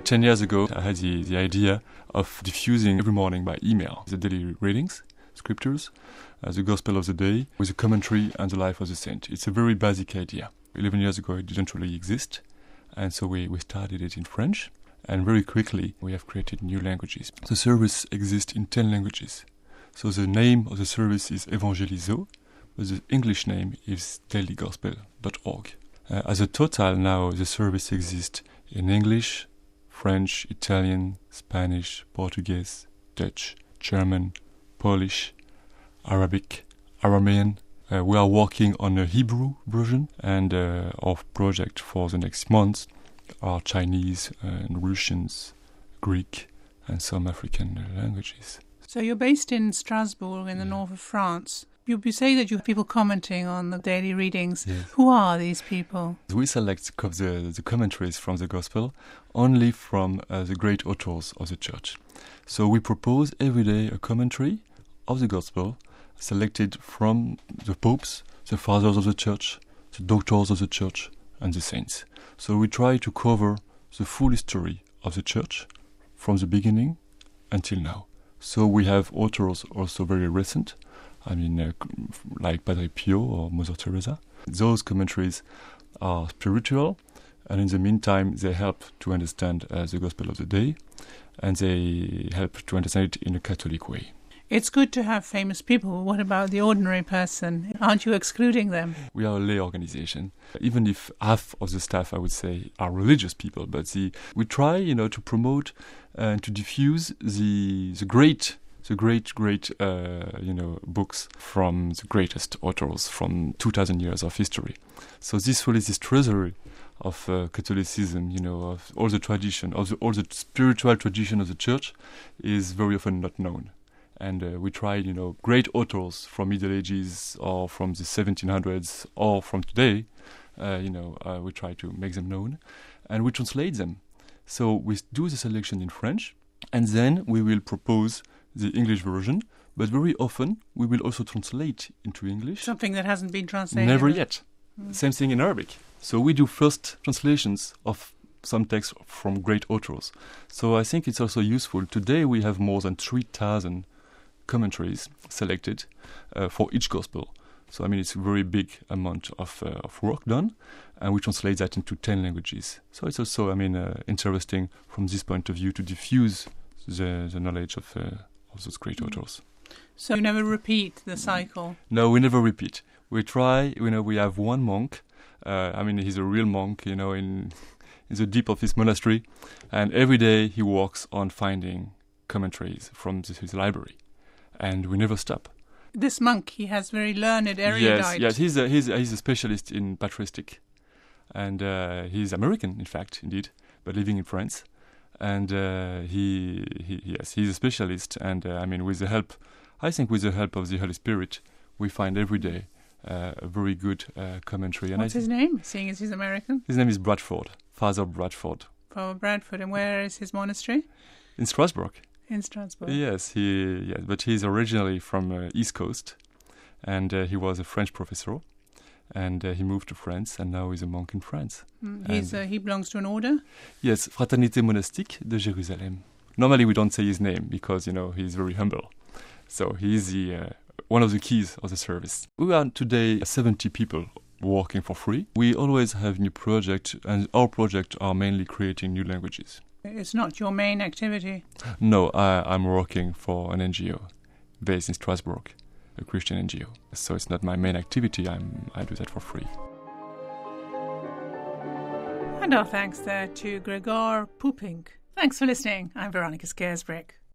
10 years ago, I had the idea of diffusing every morning by email the daily readings, scriptures, the Gospel of the day, with a commentary and the life of the saint. It's a very basic idea. 11 years ago, it didn't really exist, and so we started it in French, and very quickly we have created new languages. The service exists in 10 languages. So the name of the service is Evangelizo, but the English name is dailygospel.org. As a total now, the service exists in English, French, Italian, Spanish, Portuguese, Dutch, German, Polish, Arabic, Aramean. We are working on a Hebrew version, and our project for the next months are Chinese and Russians, Greek, and some African languages. So you're based in Strasbourg in the north of France. You say that you have people commenting on the daily readings. Yes. Who are these people? We select the commentaries from the Gospel only from the great authors of the Church. So we propose every day a commentary of the Gospel selected from the popes, the fathers of the Church, the doctors of the Church, and the saints. So we try to cover the full history of the Church from the beginning until now. So we have authors also very recent, like Padre Pio or Mother Teresa. Those commentaries are spiritual, and in the meantime they help to understand the Gospel of the day, and they help to understand it in a Catholic way. It's good to have famous people. What about the ordinary person? Aren't you excluding them? We are a lay organization. Even if half of the staff, I would say, are religious people, but we try, to promote and to diffuse the great books from the greatest authors from 2,000 years of history. So this really is this treasury of Catholicism, of all the tradition, all the spiritual tradition of the Church is very often not known. And we try, great authors from Middle Ages or from the 1700s or from today, we try to make them known, and we translate them. So we do the selection in French, and then we will propose the English version, but very often we will also translate into English. Something that hasn't been translated? Never yet. Same thing in Arabic. So we do first translations of some texts from great authors. So I think it's also useful. Today we have more than 3,000 commentaries selected for each gospel. So it's a very big amount of work done, and we translate that into 10 languages. So it's also, interesting from this point of view to diffuse the knowledge of those great authors. So you never repeat the cycle? No, we never repeat. We try, we have one monk. He's a real monk, in the deep of his monastery, and every day he works on finding commentaries from his library. And we never stop. This monk, he has very learned erudite. Yes, he's a specialist in patristic, and he's American, in fact, indeed, but living in France. And he's a specialist. And with the help of the Holy Spirit, we find every day a very good commentary. And what's his name? Seeing as he's American, his name is Bradford, Father Bradford. Father Bradford, and where is his monastery? In Strasbourg. In Strasbourg. Yes, but he's originally from East Coast, and he was a French professor, and he moved to France, and now he's a monk in France. He belongs to an order? Yes, Fraternité Monastique de Jérusalem. Normally we don't say his name because, he's very humble. So he's one of the keys of the service. We are today 70 people working for free. We always have new projects, and our projects are mainly creating new languages. It's not your main activity? No, I'm working for an NGO based in Strasbourg, a Christian NGO. So it's not my main activity. I do that for free. And our thanks there to Gregor Pupink. Thanks for listening. I'm Veronica Scaresbrick.